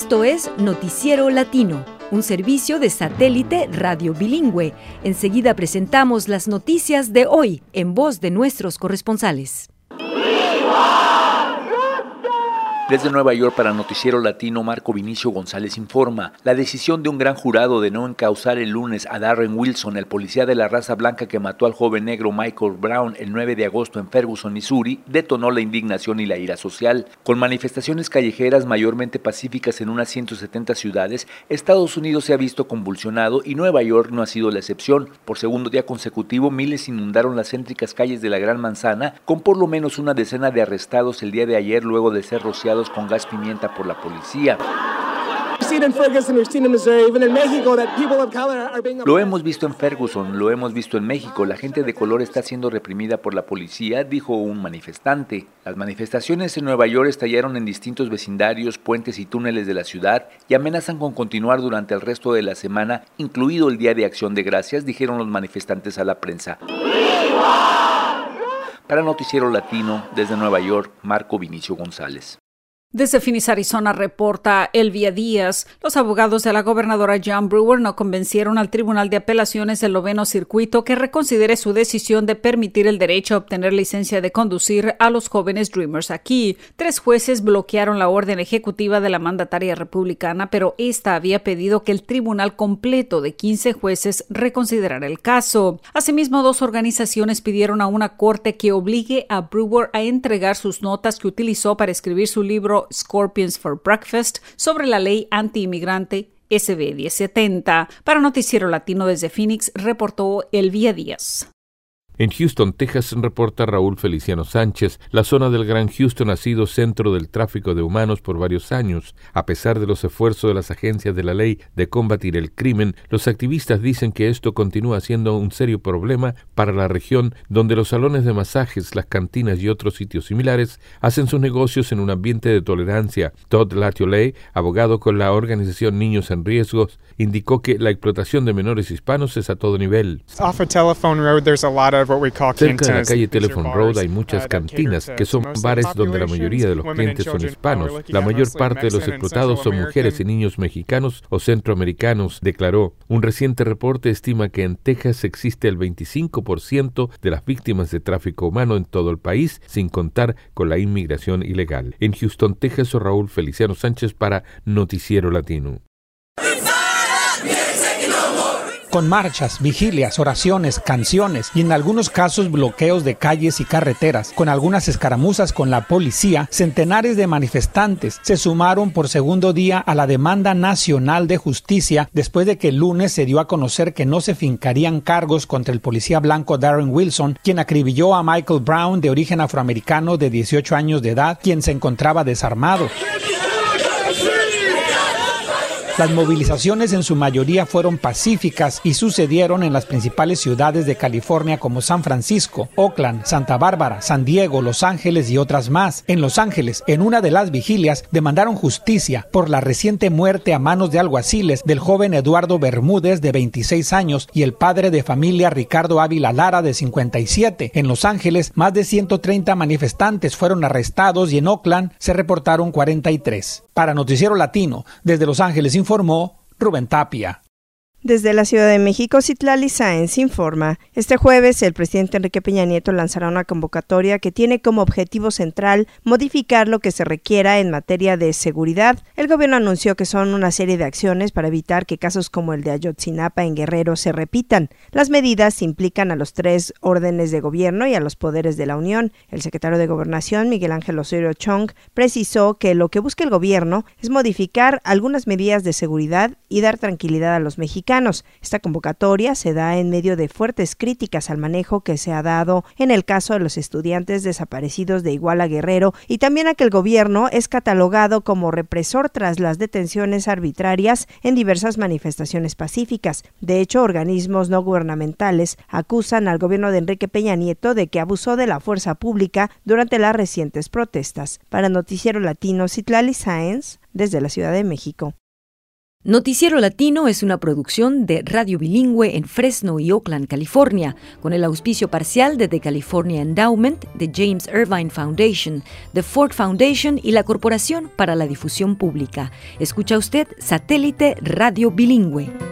Esto es Noticiero Latino, un servicio de satélite radio bilingüe. Enseguida presentamos las noticias de hoy en voz de nuestros corresponsales. Desde Nueva York para Noticiero Latino, Marco Vinicio González informa. La decisión de un gran jurado de no encausar el lunes a Darren Wilson, el policía de la raza blanca que mató al joven negro Michael Brown el 9 de agosto en Ferguson, Missouri, detonó la indignación y la ira social. Con manifestaciones callejeras mayormente pacíficas en unas 170 ciudades, Estados Unidos se ha visto convulsionado y Nueva York no ha sido la excepción. Por segundo día consecutivo, miles inundaron las céntricas calles de la Gran Manzana, con por lo menos una decena de arrestados el día de ayer luego de ser rociados con gas pimienta por la policía. Lo hemos visto en Ferguson, lo hemos visto en México. La gente de color está siendo reprimida por la policía, dijo un manifestante. Las manifestaciones en Nueva York estallaron en distintos vecindarios, puentes y túneles de la ciudad y amenazan con continuar durante el resto de la semana, incluido el Día de Acción de Gracias, dijeron los manifestantes a la prensa. Para Noticiero Latino, desde Nueva York, Marco Vinicio González. Desde Phoenix, Arizona, reporta Elvia Díaz. Los abogados de la gobernadora Jan Brewer no convencieron al Tribunal de Apelaciones del 9º Circuito que reconsidere su decisión de permitir el derecho a obtener licencia de conducir a los jóvenes Dreamers aquí. 3 jueces bloquearon la orden ejecutiva de la mandataria republicana, pero esta había pedido que el tribunal completo de 15 jueces reconsiderara el caso. Asimismo, 2 organizaciones pidieron a una corte que obligue a Brewer a entregar sus notas que utilizó para escribir su libro Scorpions for Breakfast sobre la ley anti-inmigrante SB 1070. Para Noticiero Latino desde Phoenix, reportó Elvia Díaz. En Houston, Texas, reporta Raúl Feliciano Sánchez. La zona del Gran Houston ha sido centro del tráfico de humanos por varios años. A pesar de los esfuerzos de las agencias de la ley de combatir el crimen, los activistas dicen que esto continúa siendo un serio problema para la región, donde los salones de masajes, las cantinas y otros sitios similares hacen sus negocios en un ambiente de tolerancia. Todd Latiolais, abogado con la organización Niños en Riesgos, indicó que la explotación de menores hispanos es a todo nivel. Cerca de la calle Telephone Road hay muchas cantinas, que son bares donde la mayoría de los clientes son hispanos. La mayor parte de los explotados son mujeres y niños mexicanos o centroamericanos, declaró. Un reciente reporte estima que en Texas existe el 25% de las víctimas de tráfico humano en todo el país, sin contar con la inmigración ilegal. En Houston, Texas, Raúl Feliciano Sánchez para Noticiero Latino. Con marchas, vigilias, oraciones, canciones y en algunos casos bloqueos de calles y carreteras, con algunas escaramuzas con la policía, centenares de manifestantes se sumaron por segundo día a la demanda nacional de justicia después de que el lunes se dio a conocer que no se fincarían cargos contra el policía blanco Darren Wilson, quien acribilló a Michael Brown, de origen afroamericano de 18 años de edad, quien se encontraba desarmado. Las movilizaciones en su mayoría fueron pacíficas y sucedieron en las principales ciudades de California como San Francisco, Oakland, Santa Bárbara, San Diego, Los Ángeles y otras más. En Los Ángeles, en una de las vigilias, demandaron justicia por la reciente muerte a manos de alguaciles del joven Eduardo Bermúdez, de 26 años, y el padre de familia Ricardo Ávila Lara, de 57. En Los Ángeles, más de 130 manifestantes fueron arrestados y en Oakland se reportaron 43. Para Noticiero Latino, desde Los Ángeles informó Rubén Tapia. Desde la Ciudad de México, Citlali Sáenz informa. Este jueves, el presidente Enrique Peña Nieto lanzará una convocatoria que tiene como objetivo central modificar lo que se requiera en materia de seguridad. El gobierno anunció que son una serie de acciones para evitar que casos como el de Ayotzinapa en Guerrero se repitan. Las medidas implican a los 3 órdenes de gobierno y a los poderes de la Unión. El secretario de Gobernación, Miguel Ángel Osorio Chong, precisó que lo que busca el gobierno es modificar algunas medidas de seguridad y dar tranquilidad a los mexicanos. Esta convocatoria se da en medio de fuertes críticas al manejo que se ha dado en el caso de los estudiantes desaparecidos de Iguala Guerrero y también a que el gobierno es catalogado como represor tras las detenciones arbitrarias en diversas manifestaciones pacíficas. De hecho, organismos no gubernamentales acusan al gobierno de Enrique Peña Nieto de que abusó de la fuerza pública durante las recientes protestas. Para Noticiero Latino, Citlali Sáenz, desde la Ciudad de México. Noticiero Latino es una producción de Radio Bilingüe en Fresno y Oakland, California, con el auspicio parcial de The California Endowment, de James Irvine Foundation, The Ford Foundation y la Corporación para la Difusión Pública. Escucha usted Satélite Radio Bilingüe.